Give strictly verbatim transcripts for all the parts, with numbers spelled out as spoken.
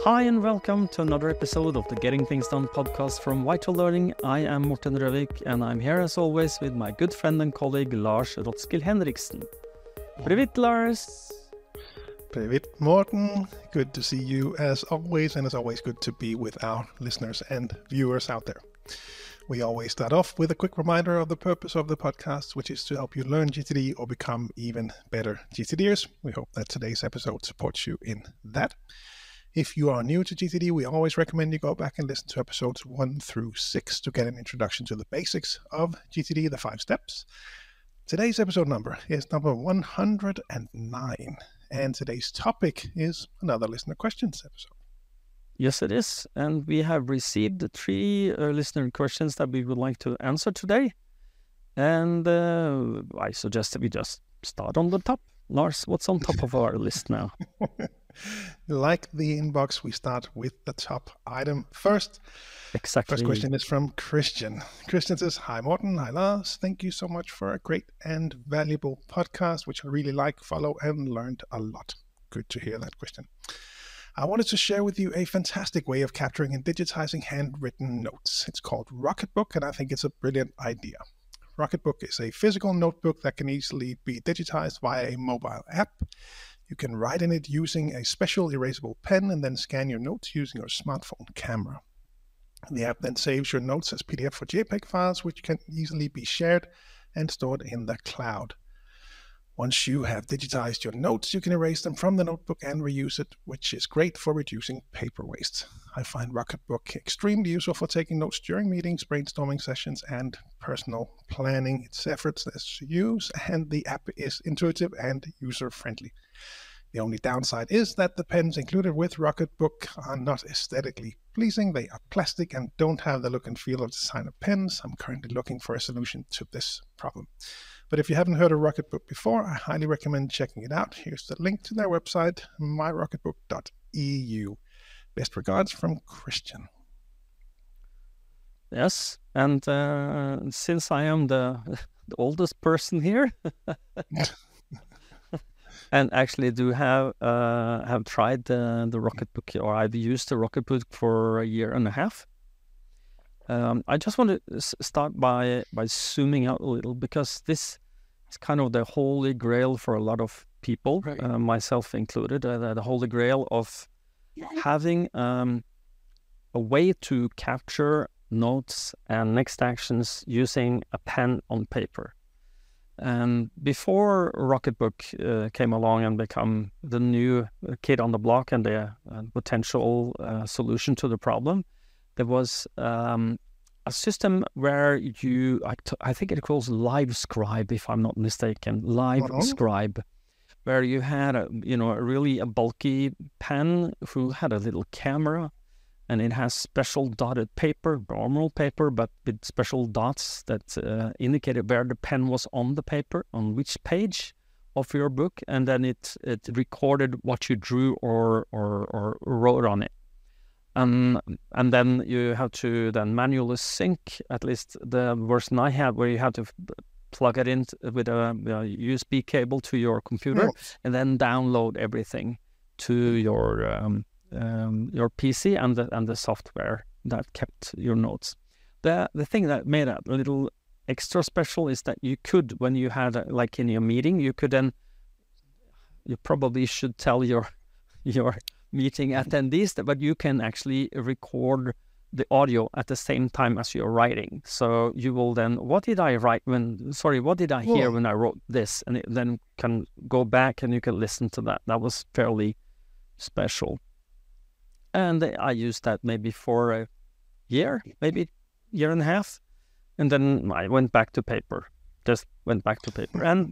Hi and welcome to another episode of the Getting Things Done podcast from Vital Learning. I am Morten Røvik and I'm here as always with my good friend and colleague Lars Rotskill Henriksen. Привit, Lars. Привit, Morten. Good to see you as always, and as always good to be with our listeners and viewers out there. We always start off with a quick reminder of the purpose of the podcast, which is to help you learn G T D or become even better GTDers. We hope that today's episode supports you in that. If you are new to G T D, we always recommend you go back and listen to episodes one through six to get an introduction to the basics of G T D, the five steps. Today's episode number is number one hundred nine, and today's topic is another listener questions episode. Yes, it is. And we have received three uh, listener questions that we would like to answer today. And uh, I suggest that we just start on the top. Lars, what's on top of our list now? Like the inbox, we start with the top item first. Exactly. First question is from Christian. Christian says, "Hi Morten, hi Lars. Thank you so much for a great and valuable podcast, which I really like, follow, and learned a lot." Good to hear that, Christian. I wanted to share with you a fantastic way of capturing and digitizing handwritten notes. It's called Rocketbook, and I think it's a brilliant idea. Rocketbook is a physical notebook that can easily be digitized via a mobile app. You can write in it using a special erasable pen and then scan your notes using your smartphone camera. The app then saves your notes as P D F or JPEG files, which can easily be shared and stored in the cloud. Once you have digitized your notes, you can erase them from the notebook and reuse it, which is great for reducing paper waste. I find Rocketbook extremely useful for taking notes during meetings, brainstorming sessions, and personal planning. It's effortless to use, and the app is intuitive and user-friendly. The only downside is that the pens included with Rocketbook are not aesthetically pleasing. They are plastic and don't have the look and feel of designer pens. I'm currently looking for a solution to this problem. But if you haven't heard of Rocketbook before, I highly recommend checking it out. Here's the link to their website, my rocketbook dot e u. Best regards from Christian. Yes, and uh, since I am the, the oldest person here, and actually do have uh, have tried the, the Rocketbook, or I've used the Rocketbook for a year and a half. Um, I just want to start by by zooming out a little, because this is kind of the holy grail for a lot of people, right. uh, myself included, uh, the holy grail of having um, a way to capture notes and next actions using a pen on paper. And before Rocketbook uh, came along and become the new kid on the block and the uh, potential uh, solution to the problem, there was um, a system where you, I, t- I think it calls LiveScribe, if I'm not mistaken, LiveScribe, where you had a, you know, a really a bulky pen who had a little camera, and it has special dotted paper, normal paper, but with special dots that uh, indicated where the pen was on the paper, on which page of your book, and then it it recorded what you drew or or, or wrote on it. Um, and then you have to then manually sync, at least the version I have, where you have to f- plug it in t- with a, a U S B cable to your computer, yes. and then download everything to your um, um, your P C and the and the software that kept your notes. The the thing that made it a little extra special is that you could, when you had a, like in your meeting, you could then, you probably should tell your your meeting attendees that, but you can actually record the audio at the same time as you're writing. So you will then, what did I write when, sorry, what did I hear when I wrote this? And it then can go back and you can listen to that. That was fairly special. And I used that maybe for a year, maybe year and a half. And then I went back to paper, just went back to paper. And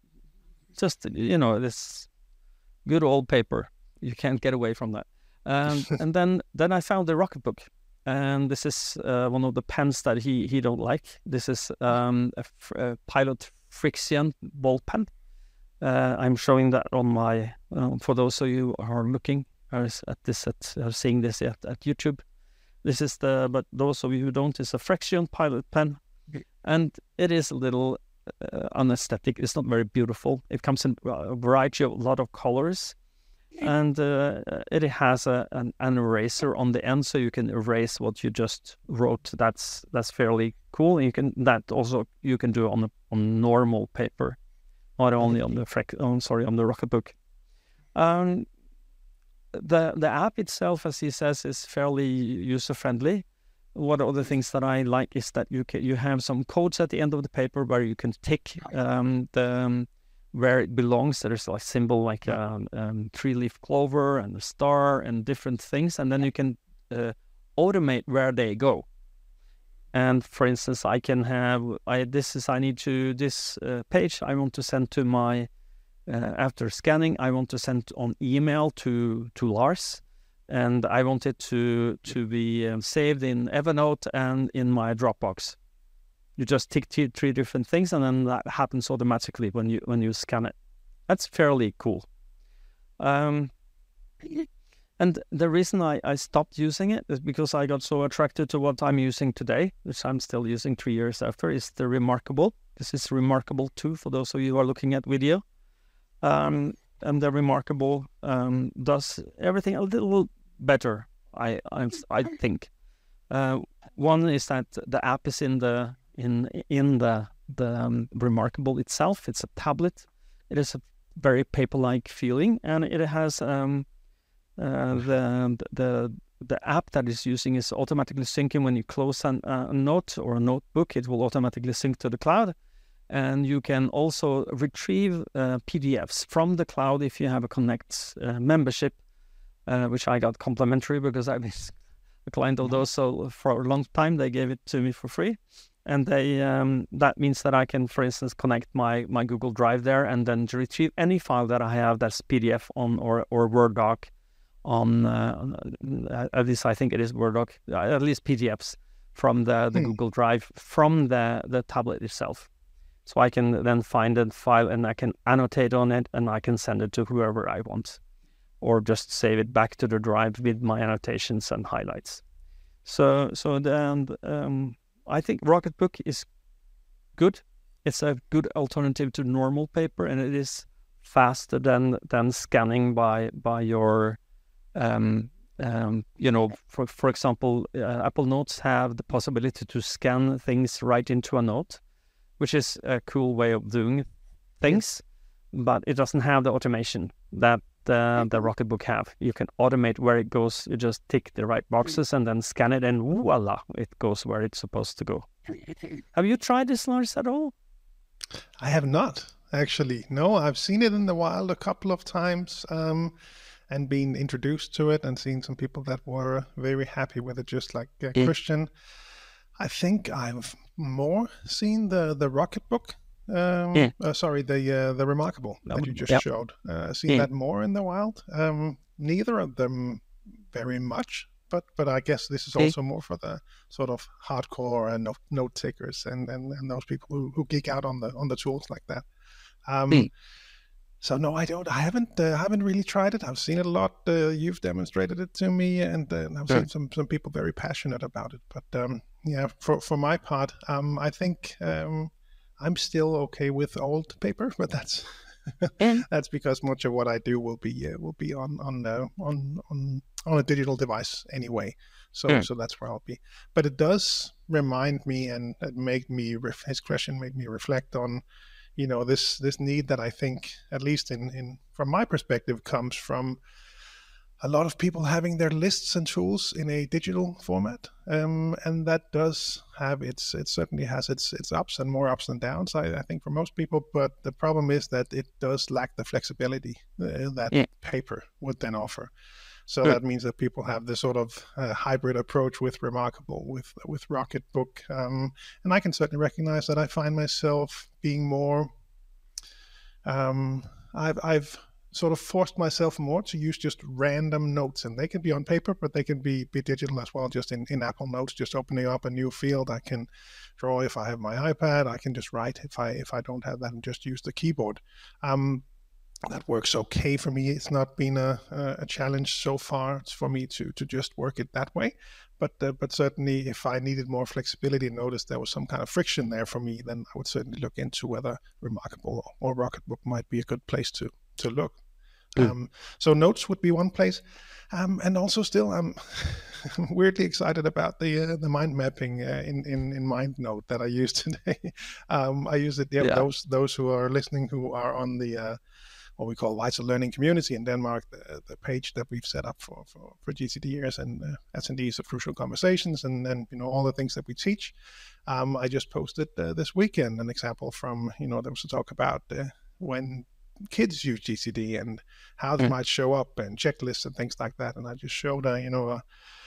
just, you know, this good old paper. You can't get away from that. Um, and then, then I found the Rocketbook. And this is uh, one of the pens that he, he don't like. This is um, a, f- a Pilot Frixion ball pen. Uh, I'm showing that on my, uh, for those of you who are looking at this, at uh, seeing this at, at YouTube. This is the, but those of you who don't, it's a Frixion Pilot pen. And it is a little uh, unaesthetic. It's not very beautiful. It comes in a variety of a lot of colors. and uh, it has a an, an eraser on the end, so you can erase what you just wrote. That's that's fairly cool. You can that also you can do on a, on normal paper, not only on the frec- oh, sorry on the Rocketbook. Um, the the app itself, as he says, is fairly user friendly. What other things that I like is that you can, you have some codes at the end of the paper where you can tick um, the um, where it belongs. There's like symbol like a um, um, three leaf clover and a star and different things, and then you can uh, automate where they go. And for instance, I can have I this is I need to this uh, page I want to send to my uh, after scanning I want to send on email to to Lars, and I want it to to be um, saved in Evernote and in my Dropbox. You just tick t- three different things, and then that happens automatically when you when you scan it. That's fairly cool. Um, and the reason I, I stopped using it is because I got so attracted to what I'm using today, which I'm still using three years after, is the Remarkable. This is Remarkable two for those of you who are looking at video. Um, and the Remarkable um, does everything a little better, I I, I think. Uh, one is that the app is in the in in the the um, Remarkable itself. It's a tablet. It is a very paper-like feeling, and it has um, uh, the the the app that is using is automatically syncing when you close an, uh, a note or a notebook. It will automatically sync to the cloud, and you can also retrieve uh, P D Fs from the cloud if you have a Connect uh, membership, uh, which I got complimentary because I've been a client of those. So for a long time, they gave it to me for free. And they um, that means that I can, for instance, connect my, my Google Drive there and then retrieve any file that I have that's P D F on or, or Word doc on, uh, at least I think it is Word doc, at least P D Fs from the, the hmm. Google Drive from the, the tablet itself. So I can then find a file and I can annotate on it and I can send it to whoever I want, or just save it back to the drive with my annotations and highlights. So, so then, um, I think Rocketbook is good. It's a good alternative to normal paper, and it is faster than than scanning by by your, um, um, you know, for for example, uh, Apple Notes have the possibility to scan things right into a note, which is a cool way of doing things, but it doesn't have the automation that the, the Rocketbook have. You can automate where it goes. You just tick the right boxes and then scan it, and voila, it goes where it's supposed to go. Have you tried this, Lars, at all? I have not, actually. No, I've seen it in the wild a couple of times um, and been introduced to it and seen some people that were very happy with it, just like uh, yeah. Christian. I think I've more seen the, the Rocketbook. Um, yeah. uh, sorry, the uh, the Remarkable that you just yep. showed. Uh, seen yeah. that more in the wild. Um, neither of them very much, but but I guess this is also yeah. more for the sort of hardcore and note, note takers and, and, and those people who, who geek out on the on the tools like that. Um, yeah. So no, I don't. I haven't. Uh, haven't really tried it. I've seen it a lot. Uh, you've demonstrated it to me, and uh, I've sure. seen some some people very passionate about it. But um, yeah, for for my part, um, I think. Um, I'm still okay with old paper, but that's yeah. that's because much of what I do will be uh, will be on on uh, on on on a digital device anyway. So yeah. so that's where I'll be. But it does remind me, and it made me ref- his question made me reflect on, you know, this this need that I think, at least in in from my perspective, comes from a lot of people having their lists and tools in a digital format, um, and that does have its, it certainly has its its ups and more ups and downs, I, I think, for most people. But the problem is that it does lack the flexibility uh, that yeah. paper would then offer. So yeah. that means that people have this sort of uh, hybrid approach with Remarkable, with with Rocketbook, um, and I can certainly recognize that I find myself being more. Um, I've I've. sort of forced myself more to use just random notes, and they can be on paper, but they can be, be digital as well, just in, in Apple Notes, just opening up a new field. I can draw if I have my iPad. I can just write if I if I don't have that and just use the keyboard. Um, that works okay for me. It's not been a, a challenge so far. It's for me to to just work it that way. But uh, but certainly if I needed more flexibility and noticed there was some kind of friction there for me, then I would certainly look into whether Remarkable or Rocketbook might be a good place to to look. Mm. Um, so notes would be one place. Um, and also still, I'm weirdly excited about the uh, the mind mapping uh, in, in in MindNote that I used today. um, I use it. Yeah, Yeah. those those who are listening who are on the uh, what we call Vital Learning Community in Denmark, the, the page that we've set up for for, for G C D ers and uh, S and Ds of Crucial Conversations, and then you know all the things that we teach. Um, I just posted uh, this weekend an example from you know there was a talk about uh, when kids use G C D and how it Mm. might show up and checklists and things like that. And I just showed a, you know, a,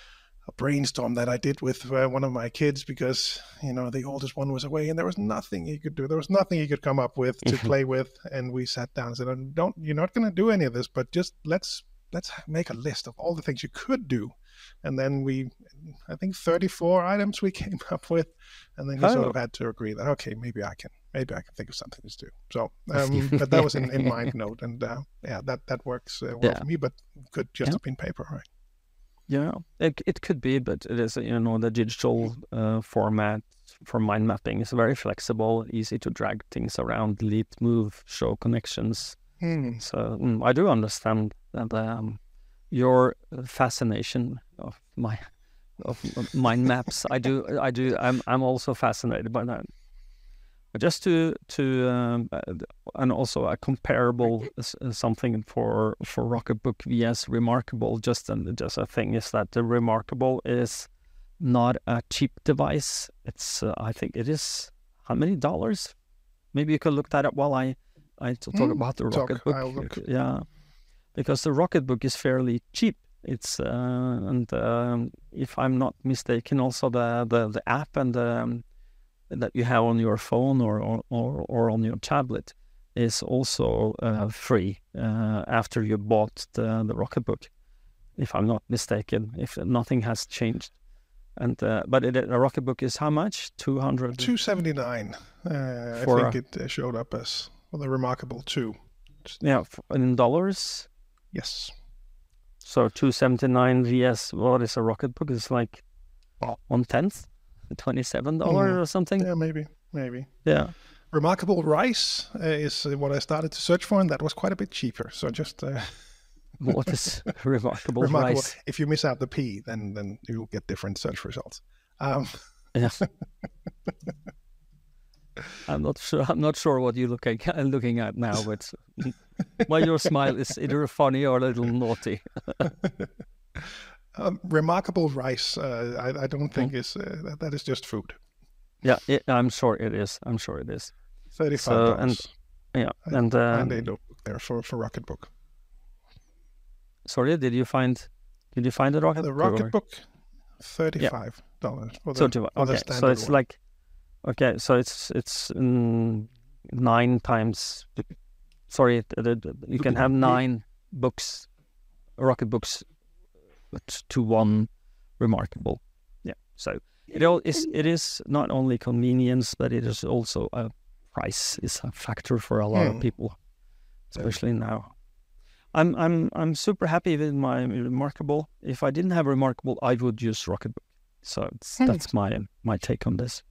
a brainstorm that I did with uh, one of my kids because, you know, the oldest one was away and there was nothing he could do. There was nothing he could come up with to Mhm. play with. And we sat down and said, don't, you're not going to do any of this, but just let's, let's make a list of all the things you could do. And then we, I think thirty-four items we came up with. And then he sort Oh. of had to agree that, okay, maybe I can, maybe I can think of something to do. So, um, but that was in, in MindNote, and uh, yeah, that, that works uh, well Yeah. for me, but could just Yeah. have been paper, right? Yeah, it it could be, but it is, you know, the digital uh, format for mind mapping is very flexible, easy to drag things around, delete, move, show connections. Hmm. So mm, I do understand that um, your fascination of my of mind maps. I do, I do. I'm I'm also fascinated by that. But just to to um, uh, and also a comparable s- uh, something for for Rocketbook vs Remarkable. Just an, just a thing is that the Remarkable is not a cheap device. It's uh, I think it is how many dollars? Maybe you could look that up while I I t- talk Hmm, about the talk, Rocketbook. I'll look. Yeah, because the Rocketbook is fairly cheap. It's uh, and um, if I'm not mistaken, also the the, the app and the um, that you have on your phone or or, or, or on your tablet is also uh, free uh, after you bought the, the Rocketbook, if I'm not mistaken, if nothing has changed. And uh, but it, the Rocketbook is how much? two hundred two seventy-nine. Uh, I For think a- it uh, showed up as well, the Remarkable two. Yeah, f- in dollars. Yes. So two seventy-nine vs what is a Rocketbook? It's like one tenth, twenty-seven dollars Mhm. or something. Yeah, maybe, maybe. Yeah. Remarkable Rice uh, is uh, what I started to search for, and that was quite a bit cheaper. So just uh, What is remarkable, Remarkable. rice? If you miss out the P, then then you'll get different search results. Um, Yeah. I'm not sure. I'm not sure what you're looking looking at now, but well, your smile is either funny or a little naughty. um, Remarkable Rice, uh, I, I don't Hmm. think is uh, that, that is just food. Yeah, it, I'm sure it is. I'm sure it is. Thirty-five So, dollars. and yeah, I- and and a um, notebook there for for Rocketbook. sorry, did you find? Did you find the rocket? The Rocketbook, thirty-five dollars for the, So to, for the okay, so standard it's one. like okay, so it's it's mm, nine times. Sorry, the, the, the- you can have nine books, rocket books, t- to one Remarkable. Yeah, so it all is. It is not only convenience, but it is also a price is a factor for a lot Hmm. of people, especially now. I'm I'm I'm super happy with my Remarkable. If I didn't have Remarkable, I would use Rocketbook. So it's, Hmm. that's my my take on this.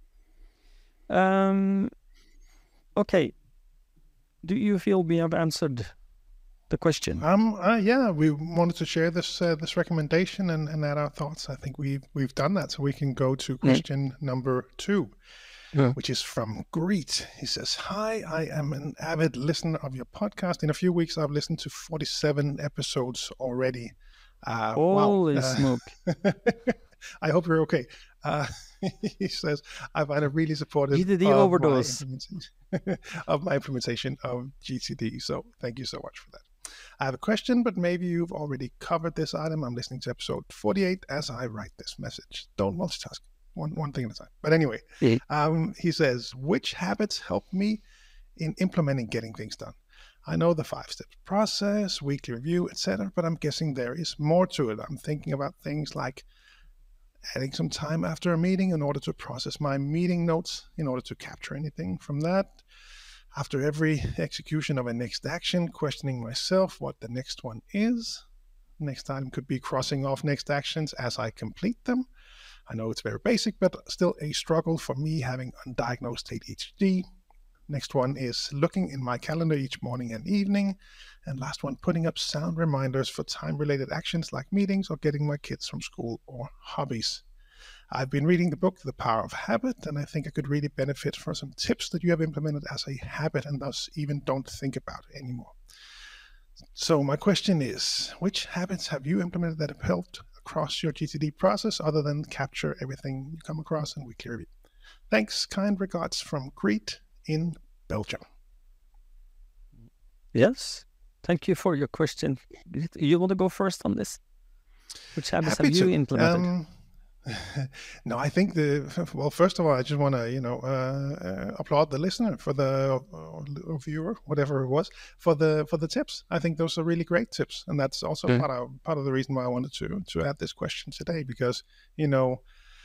Um. Okay. Do you feel we have answered the question? Um, uh, yeah, we wanted to share this uh, this recommendation and, and add our thoughts. I think we've we've done that, so we can go to question number two, Yeah. which is from Greet. He says, "Hi, I am an avid listener of your podcast. In a few weeks, I've listened to forty-seven episodes already. Uh, Holy wow. Uh, smoke! I hope you're okay." Uh, he says, "I find it really supportive G C D of my overdose. implementation- of my implementation of G C D. So thank you so much for that. I have a question, but maybe you've already covered this item. I'm listening to episode forty-eight as I write this message. Don't multitask. One one thing at a time. But anyway, Yeah. um, he says, which habits help me in implementing getting things done? I know the five-step process, weekly review, et cetera, but I'm guessing there is more to it. I'm thinking about things like adding some time after a meeting in order to process my meeting notes, in order to capture anything from that. After every execution of a next action, questioning myself what the next one is. Next time could be crossing off next actions as I complete them. I know it's very basic, but still a struggle for me having undiagnosed A D H D. Next one is looking in my calendar each morning and evening. And last one, putting up sound reminders for time-related actions like meetings or getting my kids from school or hobbies. I've been reading the book, The Power of Habit, and I think I could really benefit from some tips that you have implemented as a habit and thus even don't think about anymore. So my question is, which habits have you implemented that have helped across your G T D process other than capture everything you come across in weekly review? Thanks, kind regards from Greet in Belgium. Yes, thank you for your question. You want to go first on this? Which habits Happy have you to. implemented? Um, no, I think the well. First of all, I just want to you know uh, uh, applaud the listener for the or, or viewer, whatever it was, for the for the tips. I think those are really great tips, and that's also Okay. part of part of the reason why I wanted to to add this question today, because you know.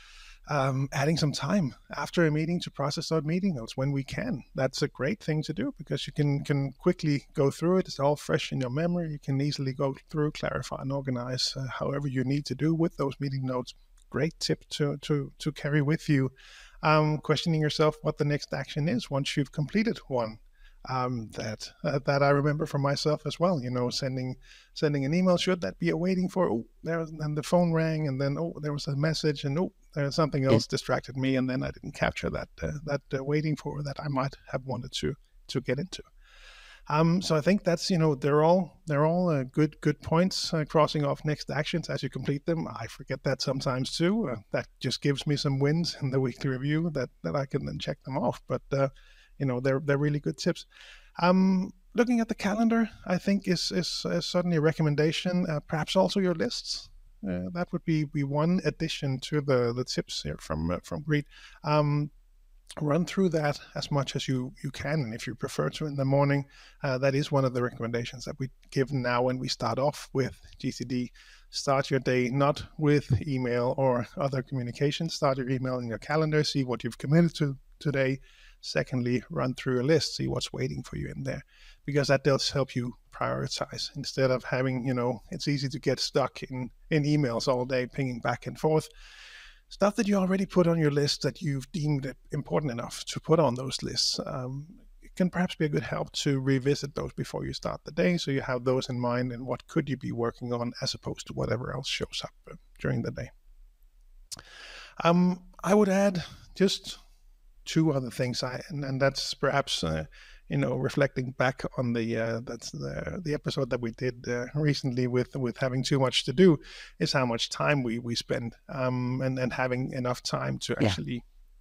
Um, adding some time after a meeting to process out meeting notes when we can. That's a great thing to do because you can can quickly go through it. It's all fresh in your memory. You can easily go through, clarify, and organize uh, however you need to do with those meeting notes. Great tip to to to carry with you. Um, questioning yourself what the next action is once you've completed one. Um, that uh, that I remember from myself as well. You know, sending sending an email. Should that be a waiting for? Oh, there was, and the phone rang, and then oh, there was a message, and oh, there something else Yeah. distracted me, and then I didn't capture that uh, that uh, waiting for that I might have wanted to to get into. Um, so I think that's you know they're all they're all uh, good good points. Uh, crossing off next actions as you complete them. I forget that sometimes too. Uh, that just gives me some wins in the weekly review that that I can then check them off. But uh, you know they're they're really good tips. Um, looking at the calendar, I think is is, is certainly a recommendation. Uh, perhaps also your lists. Uh, that would be, be one addition to the, the tips here from uh, from Greet. Um, run through that as much as you, you can, and if you prefer to in the morning, uh, that is one of the recommendations that we give now when we start off with G C D. Start your day not with email or other communication. Start your email in your calendar, see what you've committed to today. Secondly, run through a list, see what's waiting for you in there, because that does help you prioritize instead of having, you know, it's easy to get stuck in, in emails all day, pinging back and forth. Stuff that you already put on your list that you've deemed important enough to put on those lists. Um, it can perhaps be a good help to revisit those before you start the day, so you have those in mind and what could you be working on as opposed to whatever else shows up uh, during the day. Um, I would add just two other things, I and, and that's perhaps uh, you know reflecting back on the uh, that's the the episode that we did uh, recently with with having too much to do, is how much time we we spend um, and and having enough time to Yeah. actually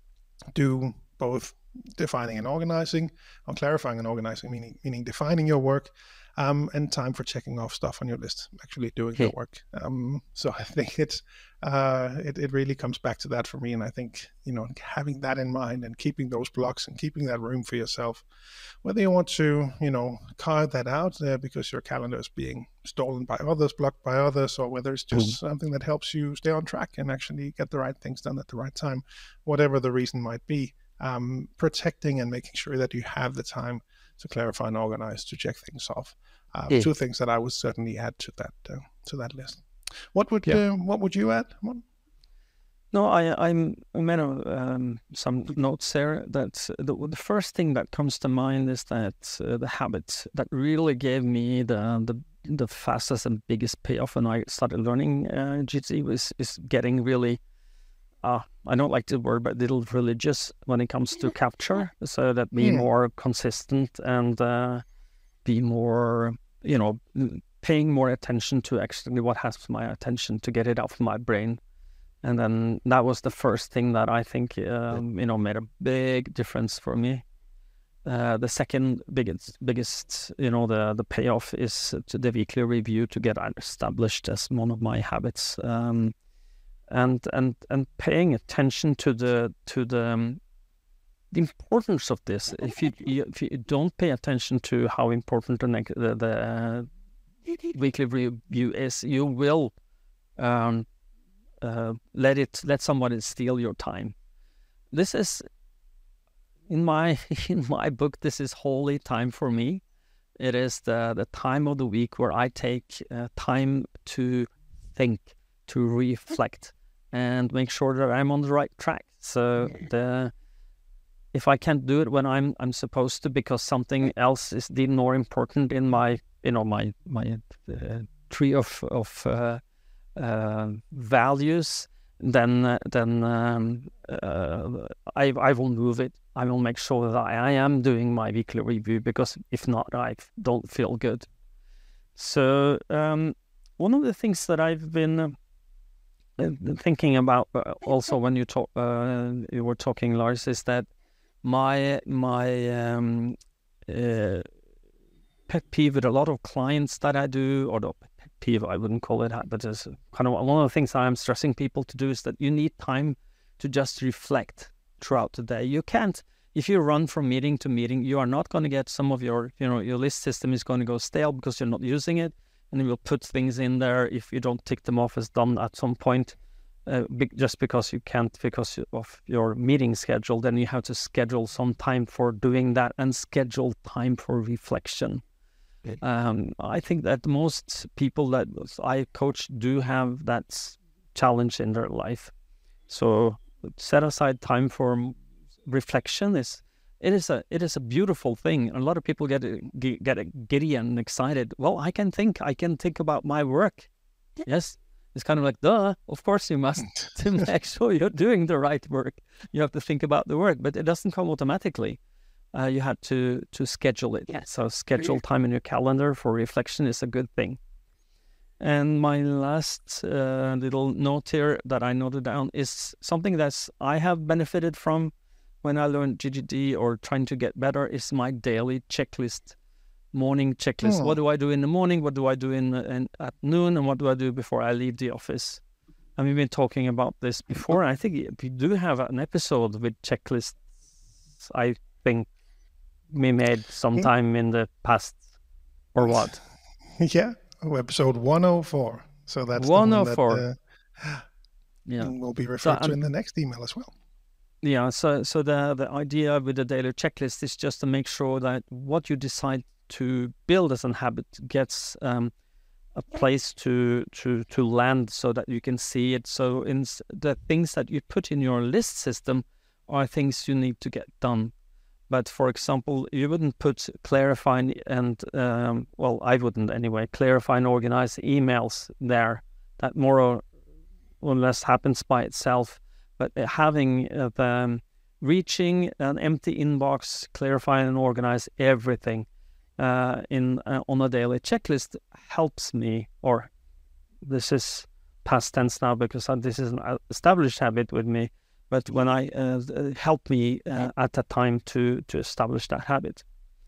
do both defining and organizing, or clarifying and organizing, meaning meaning defining your work. Um, and time for checking off stuff on your list, actually doing Okay. your work. Um, so I think it's uh, it, it really comes back to that for me. And I think, you know, having that in mind and keeping those blocks and keeping that room for yourself, whether you want to, you know, carve that out uh, because your calendar is being stolen by others, blocked by others, or whether it's just Mm. something that helps you stay on track and actually get the right things done at the right time, whatever the reason might be, um, protecting and making sure that you have the time to clarify and organize, to check things off. Uh, Yeah. two things that I would certainly add to that uh, to that list. What would Yeah. uh, what would you add? What? No, I I'm I made um, some notes there. That the the first thing that comes to mind is that uh, the habit that really gave me the the the fastest and biggest payoff when I started learning uh, G T D was is getting really. Uh, I don't like the word, but little religious when it comes to capture. So that be Hmm. more consistent and uh, be more, you know, paying more attention to actually what has my attention to get it out of my brain. And then that was the first thing that I think, um, you know, made a big difference for me. Uh, the second biggest, biggest, you know, the the payoff is to the weekly review to get established as one of my habits. Um, and and and paying attention to the to the um, the importance of this. If you, you if you don't pay attention to how important the neg- the, the uh, weekly review is, you will um, uh, let it let somebody steal your time. This is in my in my book. This is holy time for me. It is the the time of the week where I take uh, time to think, to reflect, and make sure that I'm on the right track. So the if I can't do it when I'm I'm supposed to because something else is the more important in my you know my my uh, tree of of uh, uh, values, then uh, then um, uh, I I will move it. I will make sure that I, I am doing my weekly review, because if not, I don't feel good. So um, one of the things that I've been uh, thinking about uh, also when you talk uh, you were talking, Lars, is that my my um, uh, pet peeve with a lot of clients that I do, or the pet peeve, I wouldn't call it that, but it's kind of one of the things I'm stressing people to do, is that you need time to just reflect throughout the day. You can't, if you run from meeting to meeting, you are not going to get some of your, you know, your list system is going to go stale because you're not using it, and you will put things in there if you don't tick them off as done at some point. Uh, just because you can't, because of your meeting schedule, then you have to schedule some time for doing that and schedule time for reflection. Um, I think that most people that I coach do have that challenge in their life. So set aside time for reflection. Is it is a it is a beautiful thing. A lot of people get get giddy and excited. Well, I can think. I can think about my work. Yes. It's kind of like, duh, of course you must, to make sure you're doing the right work. You have to think about the work, but it doesn't come automatically. Uh, you have to, to schedule it. Yes. So schedule time in your calendar for reflection is a good thing. And my last uh, little note here that I noted down is something that's I have benefited from when I learned G G D or trying to get better, is my daily checklist. Morning checklist. Oh. What do I do in the morning? What do I do in, in at noon? And what do I do before I leave the office? And we've been talking about this before. I think we do have an episode with checklists. I think we made sometime in the past, or what? Yeah, episode one oh four. So that's one oh four. The one that uh, yeah, will be referred so, to in the next email as well. Yeah. So so the the idea with the daily checklist is just to make sure that what you decide to build as a habit gets um, a place to to to land, so that you can see it. So in the things that you put in your list system are things you need to get done. But for example, you wouldn't put clarify and um, well, I wouldn't anyway, clarify and organize emails there. That more or, or less happens by itself. But having uh, the um, reaching an empty inbox, clarify and organize everything Uh, in uh, on a daily checklist helps me, or this is past tense now because this is an established habit with me, but when I uh, help me uh, at that time to to establish that habit.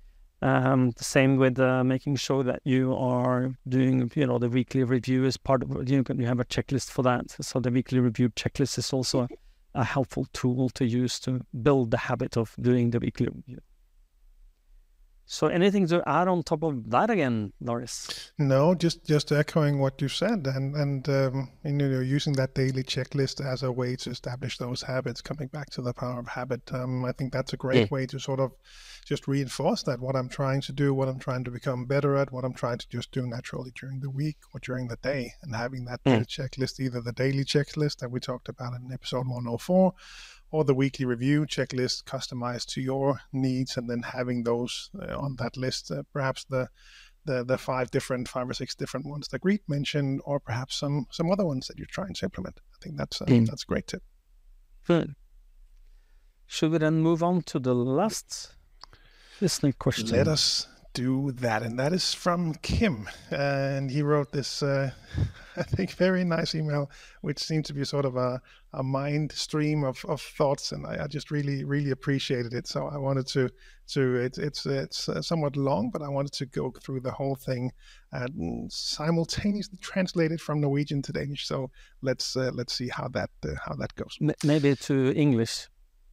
Um, the same with uh, making sure that you are doing, you know, the weekly review is part of it. You can, you have a checklist for that. So the weekly review checklist is also a, a helpful tool to use to build the habit of doing the weekly review. So anything to add on top of that again, Lars? No, just just echoing what you said, and and um, you know, using that daily checklist as a way to establish those habits. Coming back to the power of habit, um, I think that's a great yeah. way to sort of just reinforce that what I'm trying to do, what I'm trying to become better at, what I'm trying to just do naturally during the week or during the day, and having that mm. checklist, either the daily checklist that we talked about in episode one oh four, or the weekly review checklist customized to your needs, and then having those uh, on that list, uh, perhaps the, the the five different, five or six different ones that Greet mentioned, or perhaps some some other ones that you're trying to implement. I think that's uh, mm. that's a great tip. Good. Should we then move on to the last listening question? Let us do that, and that is from Kim, and he wrote this uh, I think very nice email, which seemed to be sort of a, a mind stream of, of thoughts, and I, I just really really appreciated it. So I wanted to to it, it's it's uh, somewhat long, but I wanted to go through the whole thing and simultaneously translate it from Norwegian to Danish. So let's uh, let's see how that uh, how that goes. M- maybe to English.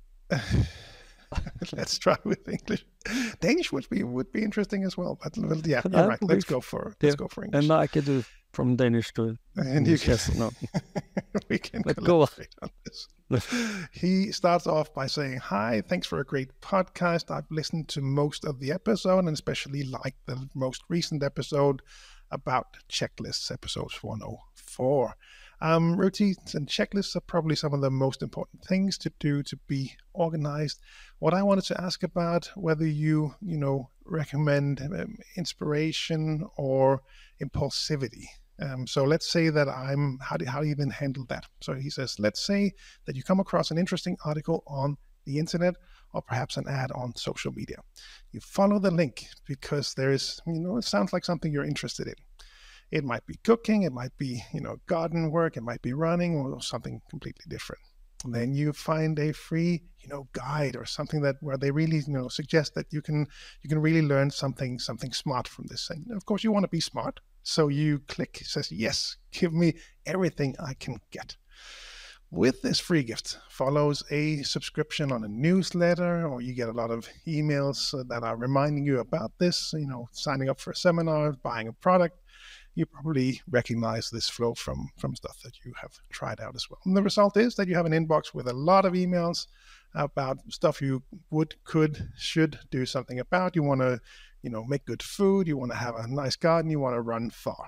Let's try with English. Danish would be would be interesting as well. But well, yeah, you're right. Let's go for let's yeah. go for English. And I can do from Danish to and English. You can, yes, no. We can Let's collaborate on this. He starts off by saying, "Hi, thanks for a great podcast. I've listened to most of the episode, and especially like the most recent episode about checklists, episodes one oh four. Um, routines and checklists are probably some of the most important things to do to be organized. What I wanted to ask about whether you, you know, recommend um, inspiration or impulsivity. Um, so let's say that I'm, how do, how do you then handle that? So he says, let's say that you come across an interesting article on the internet or perhaps an ad on social media. You follow the link because there is, you know, it sounds like something you're interested in. It might be cooking, it might be, you know, garden work, it might be running or something completely different. And then you find a free, you know, guide or something that where they really, you know, suggest that you can you can really learn something something smart from this. And of course you want to be smart. So you click, it says, yes, give me everything I can get. With this free gift follows a subscription on a newsletter, or you get a lot of emails that are reminding you about this, you know, signing up for a seminar, buying a product. You probably recognize this flow from, from stuff that you have tried out as well. And the result is that you have an inbox with a lot of emails about stuff you would, could, should do something about. You want to, you know, make good food. You want to have a nice garden. You want to run far.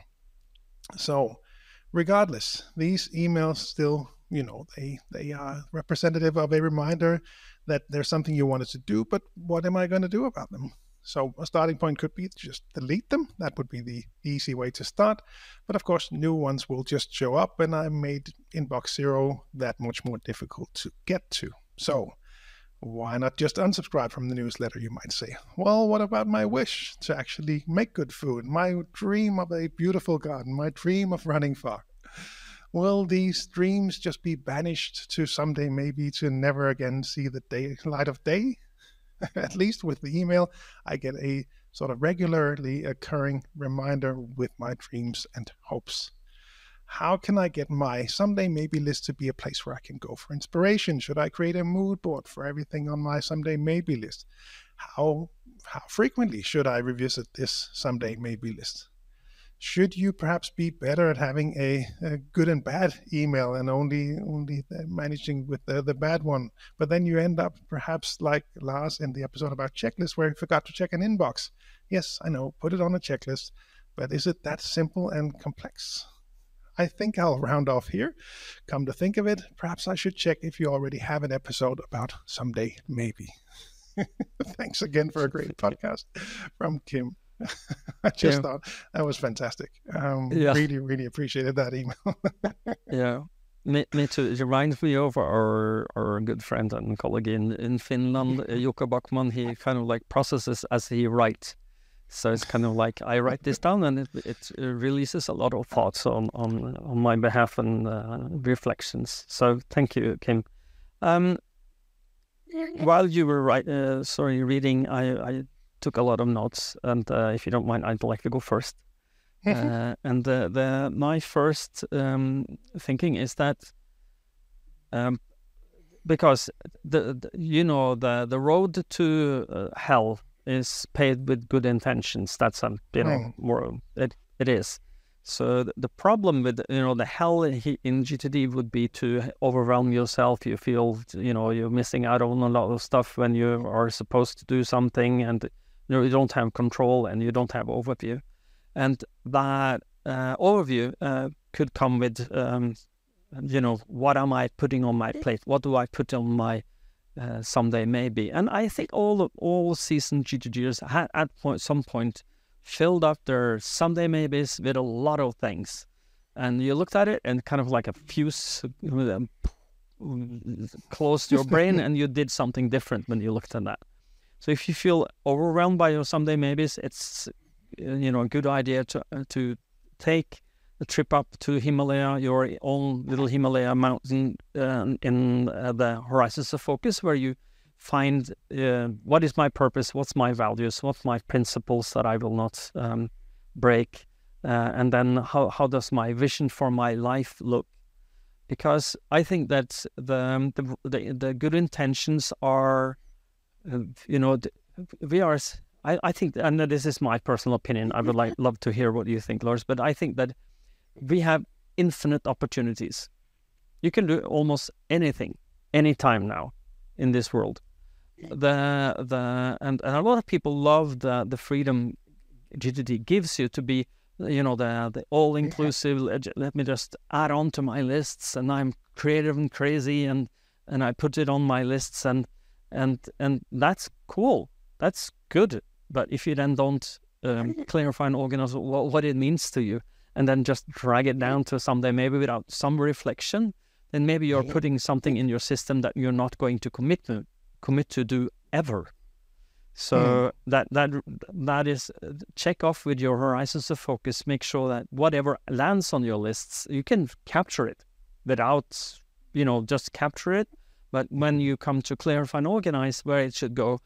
So regardless, these emails still, you know, they, they are representative of a reminder that there's something you wanted to do, but what am I going to do about them? So a starting point could be just delete them. That would be the easy way to start. But of course, new ones will just show up, and I made inbox zero that much more difficult to get to. So why not just unsubscribe from the newsletter, you might say? Well, what about my wish to actually make good food? My dream of a beautiful garden, my dream of running far. Will these dreams just be banished to someday, maybe to never again see the day, light of day? At least with the email, I get a sort of regularly occurring reminder with my dreams and hopes. How can I get my someday maybe list to be a place where I can go for inspiration? Should I create a mood board for everything on my someday maybe list? How, how frequently should I revisit this someday maybe list? Should you perhaps be better at having a, a good and bad email and only only managing with the, the bad one? But then you end up perhaps like Lars in the episode about checklists where he forgot to check an inbox. Yes, I know, put it on a checklist, but is it that simple and complex? I think I'll round off here. Come to think of it, perhaps I should check if you already have an episode about someday maybe. Thanks again for a great podcast from Kim. I just yeah. thought that was fantastic. Um, yeah. Really, really appreciated that email. yeah, me, me too. It reminds me of our our good friend and colleague in, in Finland, Jukka Backman. He kind of like processes as he writes. So it's kind of like I write this down and it, it releases a lot of thoughts on, on, on my behalf and uh, reflections. So thank you, Kim. Um, while you were right, uh, sorry, reading, I, I took a lot of notes, and uh, if you don't mind, I'd like to go first. uh, and the, the my first um, thinking is that um, because the, the you know the the road to uh, hell is paved with good intentions. That's a you know mm. more it it is. So the, the problem with you know the hell in G T D would be to overwhelm yourself. You feel you know you're missing out on a lot of stuff when you are supposed to do something, and you know you don't have control and you don't have overview. And that uh, overview uh, could come with um, you know what am I putting on my plate? What do I put on my uh, someday maybe? And I think all all seasoned G T Gers had at point, some point filled up their someday maybes with a lot of things, and you looked at it and kind of like a fuse um, closed your brain and you did something different when you looked at that. So if you feel overwhelmed by your someday maybes, it's you know a good idea to uh, to take a trip up to Himalaya, your own little Himalaya mountain uh, in uh, the horizons of focus, where you find uh, what is my purpose, what's my values, what's my principles that I will not um, break, uh, and then how, how does my vision for my life look? Because I think that the the the, the good intentions are, uh, you know, we are. I, I think, and this is my personal opinion. I would like love to hear what you think, Lars. But I think that we have infinite opportunities. You can do almost anything, anytime now, in this world. The the and, and a lot of people love the the freedom G T D gives you to be you know, the the all-inclusive. Yeah. Let me just add on to my lists, and I'm creative and crazy, and and I put it on my lists, and and and that's cool. That's good. But if you then don't um, clarify and organize what, what it means to you, and then just drag it down to someday, maybe without some reflection, then maybe you're putting something in your system that you're not going to commit to commit to do ever. So mm. that that that is uh, check off with your horizons of focus. Make sure that whatever lands on your lists, you can capture it without, you know, just capture it. But when you come to clarify and organize where it should go,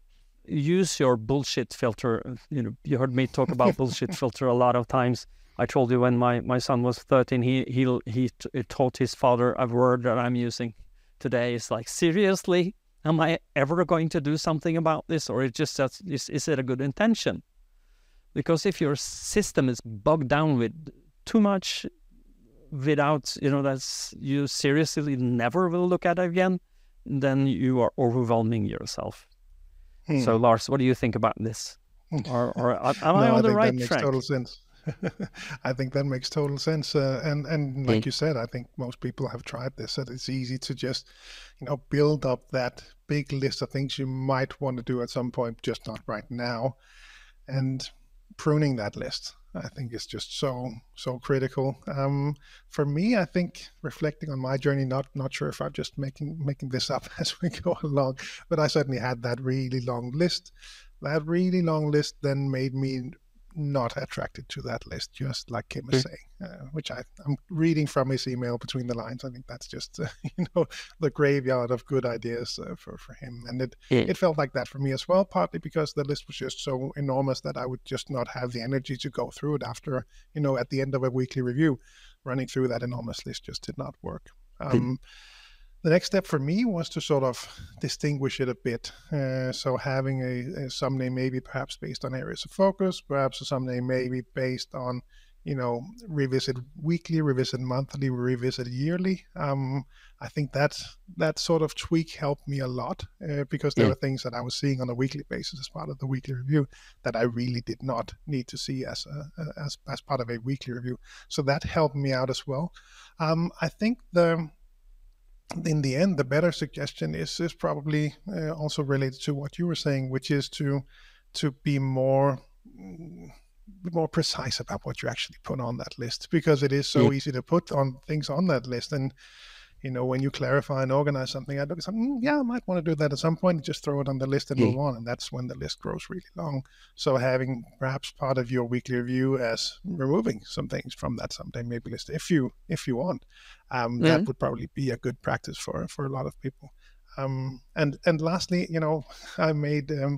use your bullshit filter. You know, you heard me talk about bullshit filter a lot of times. I told you when my, my son was thirteen, he he he t- taught his father a word that I'm using today. It's like, seriously, am I ever going to do something about this, or it just that's, is is it a good intention? Because if your system is bogged down with too much, without, you know, that's you seriously never will look at it again, then you are overwhelming yourself. Hmm. So Lars, what do you think about this? Or, or am no, I on I the think right that makes track? Total sense. I think that makes total sense. Uh, and and like mm. you said, I think most people have tried this. That it's easy to just, you know, build up that big list of things you might want to do at some point, just not right now. And pruning that list, I think, is just so so critical. Um, for me, I think reflecting on my journey, not not sure if I'm just making making this up as we go along, but I certainly had that really long list. That really long list then made me not attracted to that list, just like Kim is saying, uh, which I, I'm reading from his email between the lines. I think that's just, uh, you know, the graveyard of good ideas uh, for, for him. And it, yeah. it felt like that for me as well, partly because the list was just so enormous that I would just not have the energy to go through it after, you know, at the end of a weekly review. Running through that enormous list just did not work. Um, The next step for me was to sort of distinguish it a bit. Uh, so having a, a someday maybe perhaps based on areas of focus, perhaps a someday maybe based on, you know, revisit weekly, revisit monthly, revisit yearly. Um, I think that that sort of tweak helped me a lot uh, because there yeah. were things that I was seeing on a weekly basis as part of the weekly review that I really did not need to see as a, as as part of a weekly review. So that helped me out as well. Um, I think the in the end, the better suggestion is is probably uh, also related to what you were saying, which is to to be more be more precise about what you actually put on that list, because it is so yeah. easy to put on things on that list. And you know, when you clarify and organize something, I look at something, yeah, I might want to do that at some point, just throw it on the list and yeah. move on. And that's when the list grows really long. So having perhaps part of your weekly review as removing some things from that someday maybe list, if you if you want, um, mm-hmm. that would probably be a good practice for, for a lot of people. Um, and, and lastly, you know, I made, um,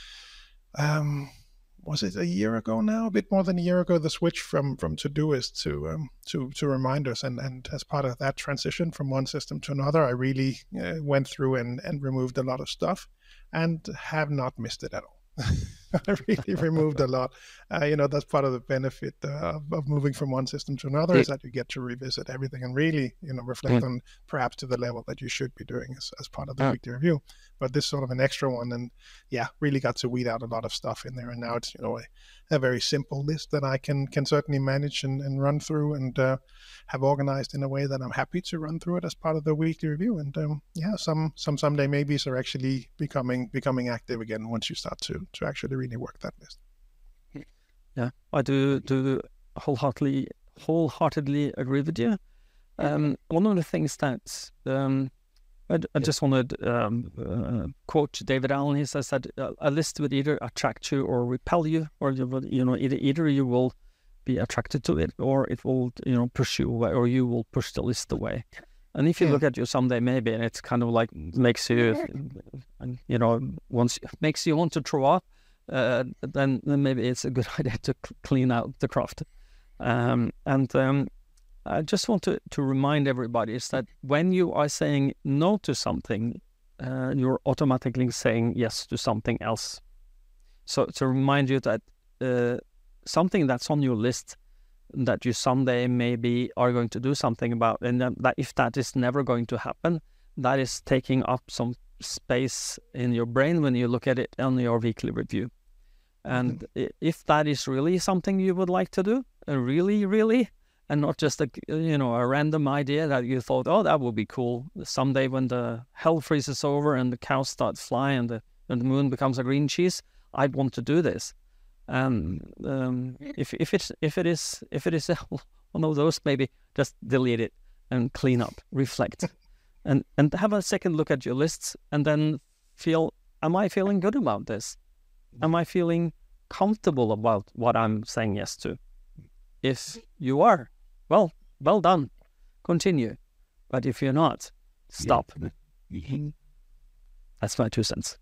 um, was it a year ago now, a bit more than a year ago, the switch from from Todoist to um, to to reminders, and and as part of that transition from one system to another, I really uh, went through and and removed a lot of stuff, and have not missed it at all. I really removed a lot. Uh, you know, that's part of the benefit uh, of moving from one system to another, yeah. is that you get to revisit everything and really, you know, reflect mm. on perhaps to the level that you should be doing as, as part of the yeah. weekly review. But this sort of an extra one, and yeah, really got to weed out a lot of stuff in there. And now it's, you know, a, a very simple list that I can can certainly manage and, and run through and uh, have organized in a way that I'm happy to run through it as part of the weekly review. And um, yeah, some some someday maybes are actually becoming becoming active again once you start to to actually really work that list. Yeah, I do do wholeheartedly wholeheartedly agree with you. Um, one of the things that um, I, I just want to um, uh, quote David Allen. He says that uh, a list would either attract you or repel you, or you will, you know, either either you will be attracted to it, or it will, you know, push you away, or you will push the list away. And if you yeah. look at your someday maybe, and it's kind of like makes you, you know, once makes you want to throw up, uh, then then maybe it's a good idea to clean out the craft. Um, and um, I just want to, to remind everybody is that when you are saying no to something, uh, you're automatically saying yes to something else. So to remind you that uh, something that's on your list that you someday maybe are going to do something about, and that if that is never going to happen, that is taking up some space in your brain when you look at it on your weekly review. And mm-hmm. if that is really something you would like to do, uh, really, really, and not just a, you know, a random idea that you thought, oh, that would be cool. Someday when the hell freezes over and the cows start flying and the, and the moon becomes a green cheese, I'd want to do this. And um, if if it's if it is if it is one of those, maybe just delete it and clean up, reflect, and and have a second look at your lists, and then feel, am I feeling good about this? Am I feeling comfortable about what I'm saying yes to? If you are, well, well done, continue. But if you're not, stop. Mm-hmm. That's my two cents.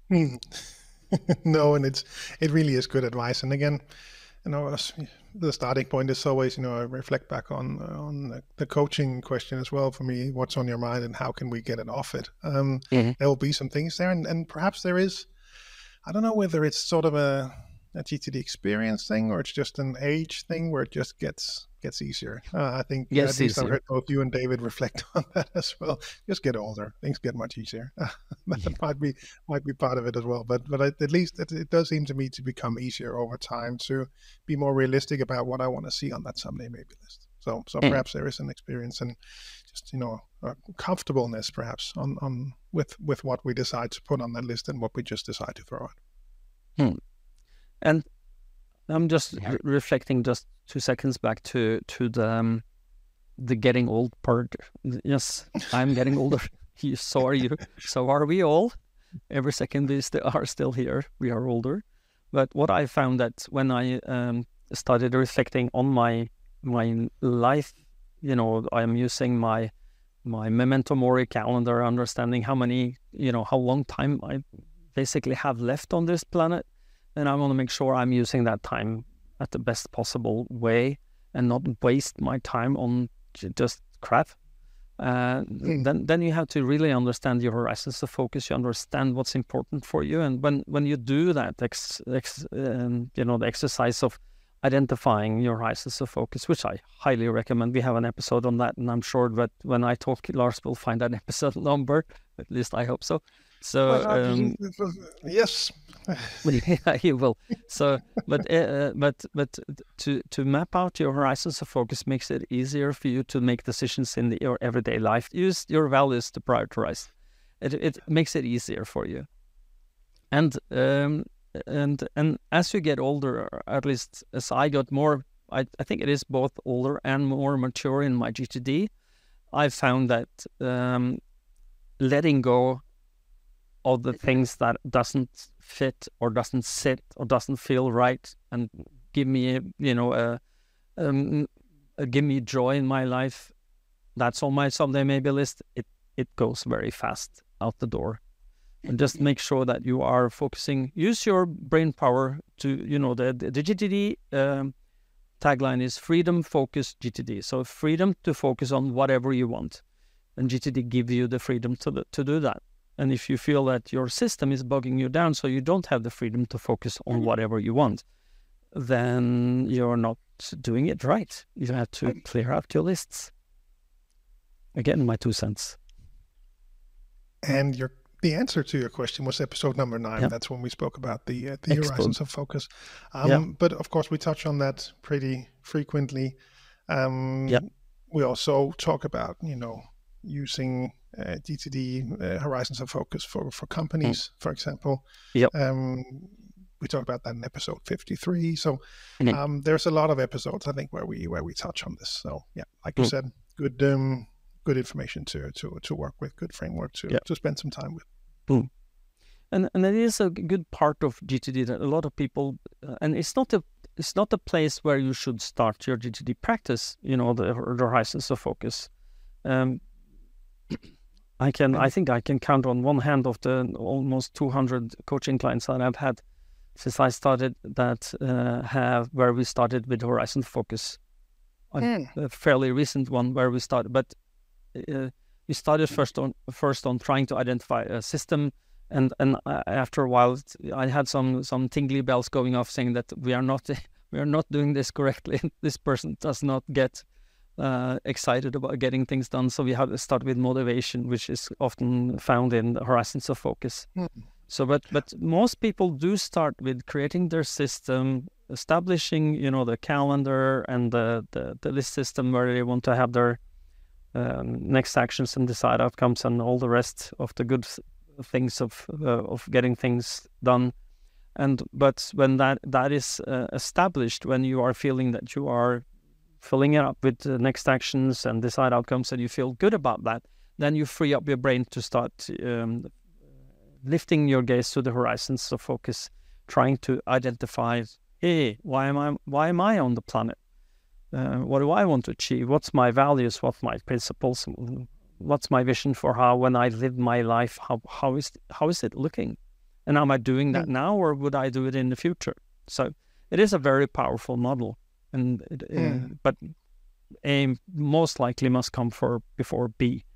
No, and it's it really is good advice. And again, you know, the starting point is always, you know, I reflect back on on the coaching question as well for me. What's on your mind, and how can we get it off it? Um, mm-hmm. There will be some things there, and, and perhaps there is. I don't know whether it's sort of a, a G T D experience thing, or it's just an age thing where it just gets gets easier. Uh, I think yes, at least easier. I've heard both you and David reflect on that as well. Just get older, things get much easier. that yeah. might be might be part of it as well. But but I, at least it, it does seem to me to become easier over time to be more realistic about what I want to see on that someday maybe list. So so mm. perhaps there is an experience and just, you know, a comfortableness perhaps on, on with with what we decide to put on that list and what we just decide to throw out. Hmm. And I'm just re- reflecting just two seconds back to to the um, the getting old part. Yes, I'm getting older. So are you. So are we all. Every second we st- are still here. We are older. But what I found that when I um, started reflecting on my my life, you know, I'm using my my Memento Mori calendar, understanding how many, you know, how long time I basically have left on this planet, and I want to make sure I'm using that time at the best possible way and not waste my time on j- just crap. Uh, mm. Then, then you have to really understand your horizons of focus. You understand what's important for you, and when, when you do that, ex, ex, um, you know, the exercise of identifying your horizons of focus, which I highly recommend. We have an episode on that, and I'm sure that when I talk, Lars will find that episode number. At least I hope so. So um, yes, yeah, you will. So, but uh, but but to to map out your horizons of focus makes it easier for you to make decisions in the, your everyday life. Use your values to prioritize. It it makes it easier for you. And um, and and as you get older, or at least as I got more, I I think it is both older and more mature in my G T D. I found that um, letting go of the things that doesn't fit or doesn't sit or doesn't feel right and give me, you know, a, um, a give me joy in my life, that's on my someday maybe list. It it goes very fast out the door. And just make sure that you are focusing. Use your brain power to, you know, the the, the G T D um, tagline is freedom, focus, G T D. So freedom to focus on whatever you want, and G T D gives you the freedom to the, to do that. And if you feel that your system is bogging you down, so you don't have the freedom to focus on whatever you want, then you're not doing it right. You have to clear out your lists. Again, my two cents. And your the answer to your question was episode number nine. Yeah. That's when we spoke about the uh, the Excellent. horizons of focus. Um, yeah. But of course, we touch on that pretty frequently. Um, yeah. We also talk about, you know, using uh, G T D uh, horizons of focus for, for companies, mm. for example. Yep. Um, we talked about that in episode fifty-three. So mm. um, there's a lot of episodes, I think, where we where we touch on this. So yeah, like mm. you said, good um, good information to to to work with, good framework to yep. to spend some time with. Mm. And and it is a good part of G T D that a lot of people, uh, and it's not a it's not a place where you should start your G T D practice. You know, the, the horizons of focus. Um, I can, I think I can count on one hand of the almost two hundred coaching clients that I've had since I started that uh, have where we started with horizon focus. Mm. A fairly recent one where we started, but uh, we started first on first on trying to identify a system, and and after a while I had some some tingly bells going off saying that we are not we are not doing this correctly. This person does not get Uh, excited about getting things done, so we have to start with motivation, which is often found in the horizons of focus. Mm. So, but but most people do start with creating their system, establishing, you know, the calendar and the the, the list system where they want to have their um, next actions and decide outcomes and all the rest of the good things of uh, of getting things done. And but when that that is uh, established, when you are feeling that you are filling it up with the next actions and decide outcomes, and you feel good about that, then you free up your brain to start um, lifting your gaze to the horizons of focus, trying to identify, hey, why am I why am I on the planet? Uh, what do I want to achieve? What's my values? What's my principles? What's my vision for how, when I live my life, how how is how is it looking? And am I doing that now, or would I do it in the future? So it is a very powerful model, and it, mm. uh, but A most likely must come for before B.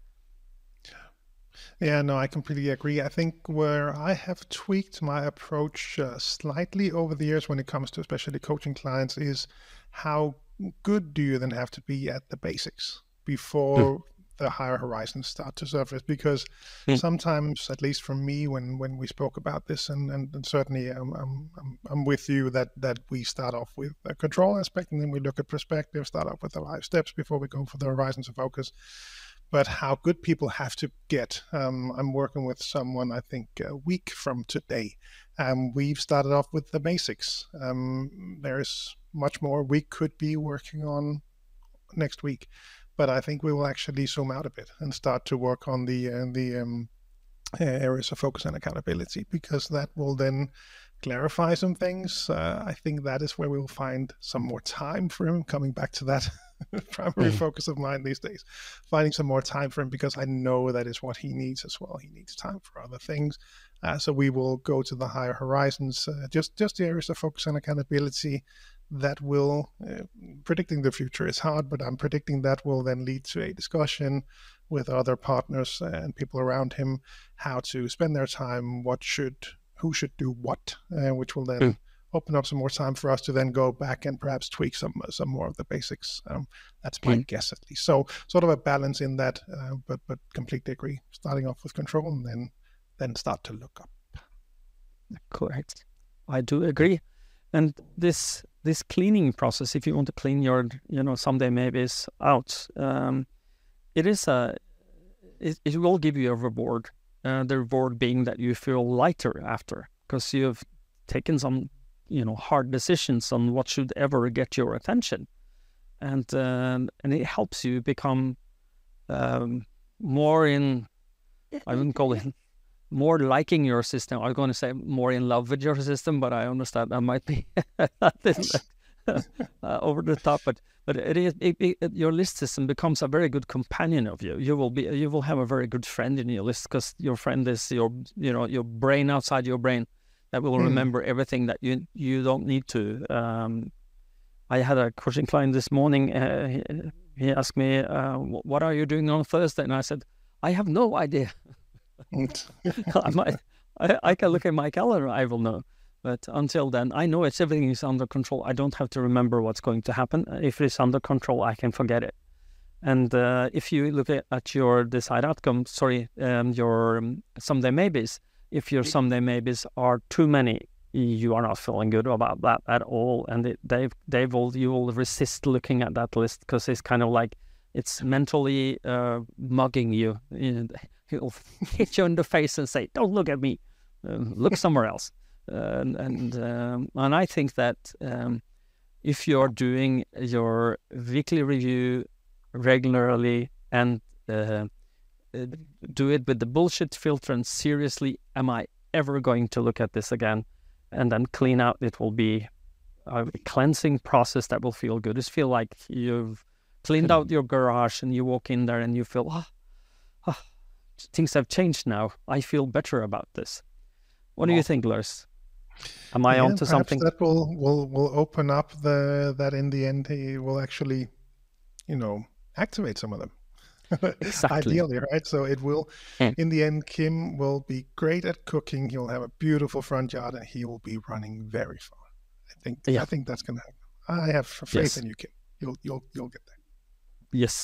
Yeah, no, I completely agree. I think where I have tweaked my approach uh, slightly over the years when it comes to especially coaching clients is how good do you then have to be at the basics before mm. the higher horizons start to surface? Because mm. sometimes, at least for me, when, when we spoke about this, and, and, and certainly I'm, I'm, I'm with you that, that we start off with a control aspect, and then we look at perspective, start off with the five steps before we go for the horizons of focus. But how good people have to get. Um, I'm working with someone, I think, a week from today. Um, we've started off with the basics. Um, there's much more we could be working on next week. But I think we will actually zoom out a bit and start to work on the, uh, the um, areas of focus and accountability, because that will then clarify some things. Uh, I think that is where we'll find some more time for him, coming back to that primary mm. focus of mine these days, finding some more time for him, because I know that is what he needs as well. He needs time for other things. Uh, so we will go to the higher horizons, uh, just, just the areas of focus and accountability that will, uh, predicting the future is hard, but I'm predicting that will then lead to a discussion with other partners and people around him, how to spend their time, what should, who should do what, uh, which will then mm. open up some more time for us to then go back and perhaps tweak some some more of the basics. Um, that's my mm. guess, at least. So sort of a balance in that, uh, but but completely agree. Starting off with control and then then start to look up. Correct. I do agree. And this this cleaning process, if you want to clean your, you know, someday maybes out, um, it is a it, it will give you a reward. Uh, the reward being that you feel lighter after, because you have taken some, you know, hard decisions on what should ever get your attention, and um, and it helps you become um, more in, I wouldn't call it more liking your system. I was going to say more in love with your system, but I understand that might be uh, over the top. But but it is it, it, your list system becomes a very good companion of you. You will be you will have a very good friend in your list, because your friend is your you know your brain outside your brain that will mm. remember everything that you you don't need to. Um, I had a coaching client this morning. Uh, he, he asked me, uh, "What are you doing on Thursday?" And I said, "I have no idea." I, might, I, I can look at my calendar, I will know. But until then, I know it's everything is under control. I don't have to remember what's going to happen. If it's under control, I can forget it. And uh, if you look at, at your desired outcome, sorry, um, your um, someday maybes, if your someday maybes are too many, you are not feeling good about that at all. And it, they they will you will resist looking at that list, because it's kind of like it's mentally uh, mugging you. He'll hit you in the face and say, "Don't look at me, uh, look somewhere else." Uh, and and, um, and I think that um, if you're doing your weekly review regularly and uh, do it with the bullshit filter and seriously, am I ever going to look at this again? And then clean out, it will be a cleansing process that will feel good. Just feel like you've cleaned out your garage and you walk in there and you feel, ah, oh, oh, things have changed now. I feel better about this. What do you think, Lars? Am I yeah, onto something? That will will will open up the that in the end he will actually, you know, activate some of them. Exactly. Ideally, right? So it will, mm. in the end, Kim will be great at cooking. He'll have a beautiful front yard, and he will be running very far. I think. Yeah. I think that's gonna happen. I have faith yes. in you, Kim. You'll you'll you'll get there. Yes.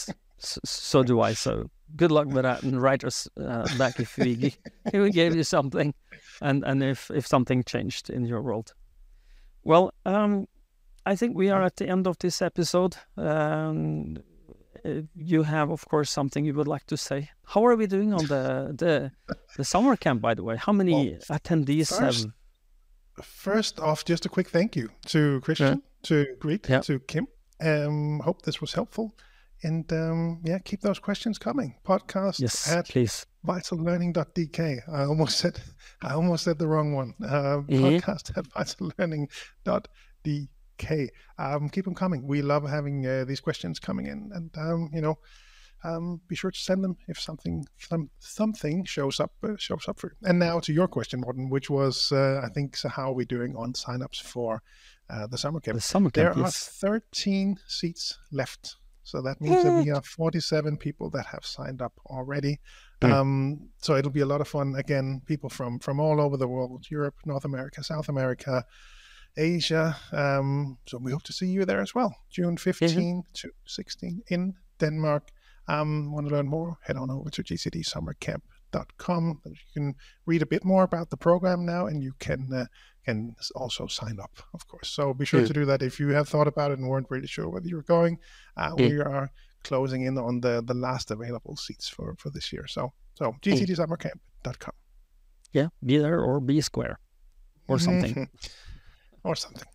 So, so do I. So good luck with that, and write us uh, back if we if we gave you something, and and if if something changed in your world. Well, um, I think we are at the end of this episode. Um, you have, of course, something you would like to say. How are we doing on the the, the summer camp, by the way? How many well, attendees first, have? First off, just a quick thank you to Christian, yeah. to Greet, yeah. to Kim. Um, hope this was helpful. And um, yeah, keep those questions coming. Podcast yes, at please. vital learning dot d k. I almost said I almost said the wrong one. Uh, mm-hmm. Podcast at vital learning dot d k. Um, keep them coming. We love having uh, these questions coming in, and um, you know, um, be sure to send them if something some, something shows up uh, shows up for you. And now to your question, Morten, which was uh, I think so how are we doing on signups for uh, the summer camp? The summer camp. There yes. are thirteen seats left. So that means that we have forty-seven people that have signed up already. Mm. Um, so it'll be a lot of fun. Again, people from, from all over the world, Europe, North America, South America, Asia. Um, so we hope to see you there as well. June fifteenth mm-hmm. to sixteenth in Denmark. Um, want to learn more? Head on over to g c d summer camp dot com. You can read a bit more about the program now, and you can uh, can also sign up, of course. So be sure mm. to do that if you have thought about it and weren't really sure whether you're going. Uh, mm. We are closing in on the, the last available seats for, for this year. So so g c d summer camp dot com. Yeah, be there or be square or something. or something.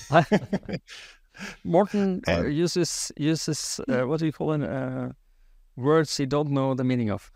Morten uh, uses uses uh, what do you call it? Uh, words he don't know the meaning of.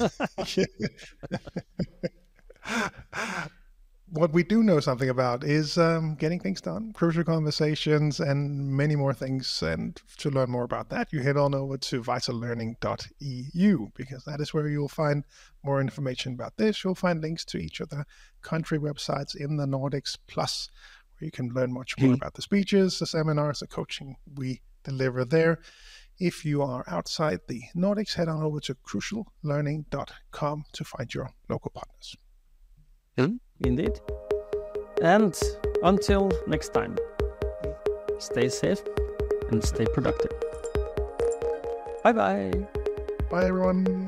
What we do know something about is um, getting things done, crucial conversations, and many more things. And to learn more about that, you head on over to vital learning dot e u, because that is where you'll find more information about this. You'll find links to each of the country websites in the Nordics, plus where you can learn much more about the speeches, the seminars, the coaching we deliver there. If you are outside the Nordics, head on over to crucial learning dot com to find your local partners. Mm, indeed. And until next time, stay safe and stay productive. Bye-bye. Bye, everyone.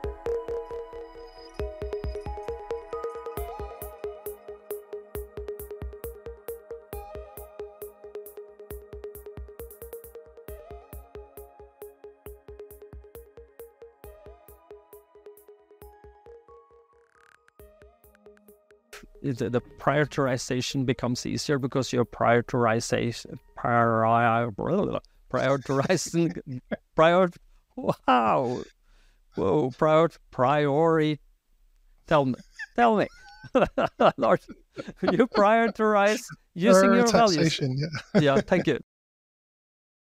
The, the prioritization becomes easier because you're prioritization prior, prioritizing prior wow whoa prior priori tell me tell me Lord, you prioritize using your values. Yeah. Yeah, thank you.